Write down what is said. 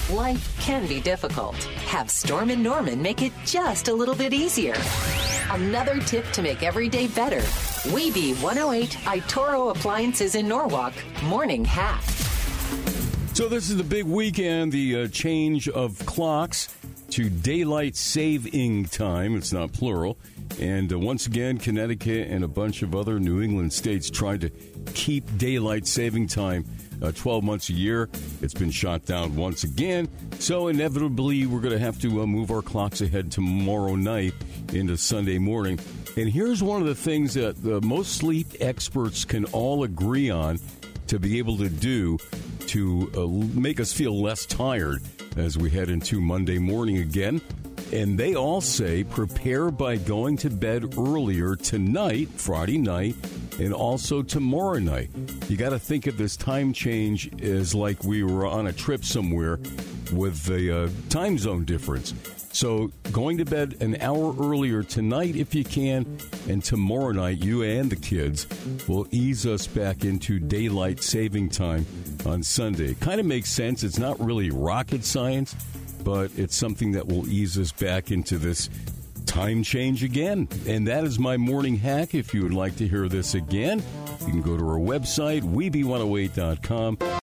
Life can be difficult. Have Storm and Norman make it just a little bit easier. Another tip to make every day better. Weeby 108 Itoro Appliances in Norwalk. Morning Hack. So this is the big weekend, the change of clocks to daylight saving time. It's not plural. And once again, Connecticut and a bunch of other New England states tried to keep daylight saving time 12 months a year. It's been shot down once again. So inevitably, we're going to have to move our clocks ahead tomorrow night into Sunday morning. And here's one of the things that most sleep experts can all agree on to be able to do to make us feel less tired as we head into Monday morning again. And they all say prepare by going to bed earlier tonight, Friday night, and also tomorrow night. You got to think of this time change as like we were on a trip somewhere with the time zone difference. So going to bed an hour earlier tonight if you can, and tomorrow night, you and the kids will ease us back into daylight saving time on Sunday. Kind of makes sense. It's not really rocket science, but it's something that will ease us back into this time change again. And that is my morning hack. If you would like to hear this again, you can go to our website, weeby108.com.